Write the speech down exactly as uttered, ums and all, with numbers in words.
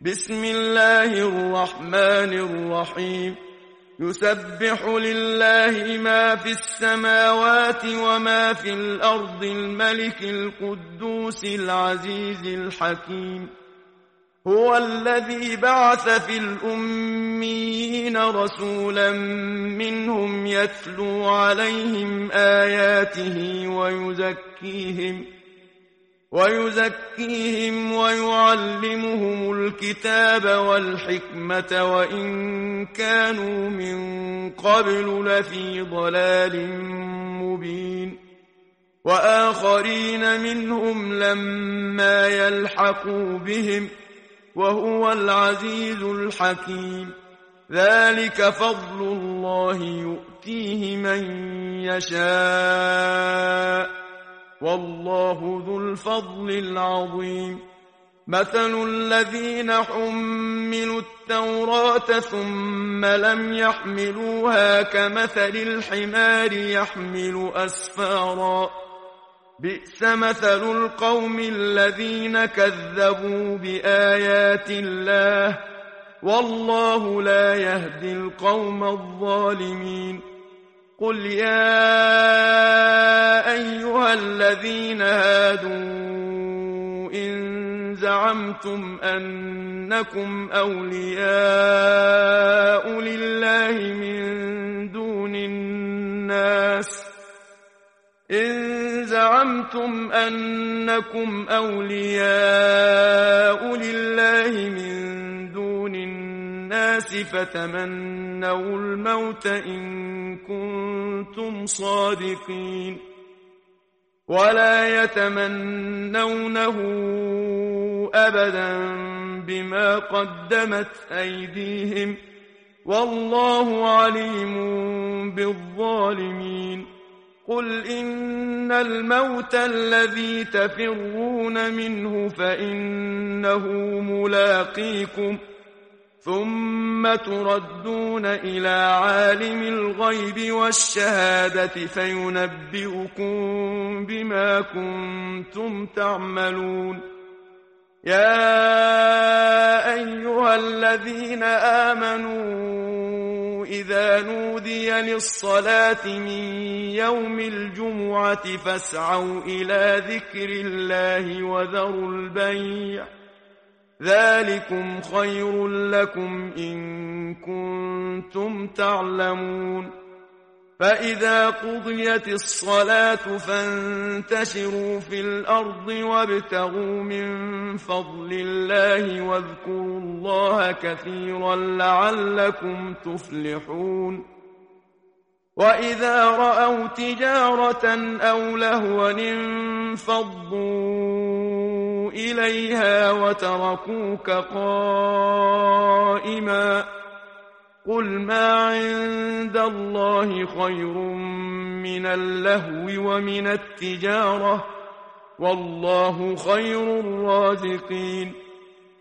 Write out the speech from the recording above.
بسم الله الرحمن الرحيم يسبح لله ما في السماوات وما في الأرض الملك القدوس العزيز الحكيم هو الذي بعث في الأميين رسولا منهم يتلو عليهم آياته ويزكيهم ويزكيهم ويعلمهم الكتاب والحكمة وإن كانوا من قبل لفي ضلال مبين وآخرين منهم لما يلحقوا بهم وهو العزيز الحكيم ذلك فضل الله يؤتيه من يشاء والله ذو الفضل العظيم مثل الذين حملوا التوراة ثم لم يحملوها كمثل الحمار يحمل أسفارا بئس مثل القوم الذين كذبوا بآيات الله والله لا يهدي القوم الظالمين قل يا أيها الذين هادوا إن زعمتم أنكم أولياء لله من دون الناس إن زعمتم أنكم أولياء لله من دون الناس فتمنوا الموت إن كنتم صادقين ولا يتمنونه أبدا بما قدمت أيديهم والله عليم بالظالمين قل إن الموت الذي تفرون منه فإنه ملاقيكم ثم تردون إلى عالم الغيب والشهادة فينبئكم بما كنتم تعملون يا أيها الذين آمنوا إذا نودي للصلاة من يوم الجمعة فاسعوا إلى ذكر الله وذروا البيع ذلكم خير لكم إن كنتم تعلمون فإذا قضيت الصلاة فانتشروا في الأرض وابتغوا من فضل الله واذكروا الله كثيرا لعلكم تفلحون وإذا رأوا تجارة أو لهوا انفضوا إليها وتركوك قائما قل ما عند الله خير من اللهو ومن التجارة والله خير الرازقين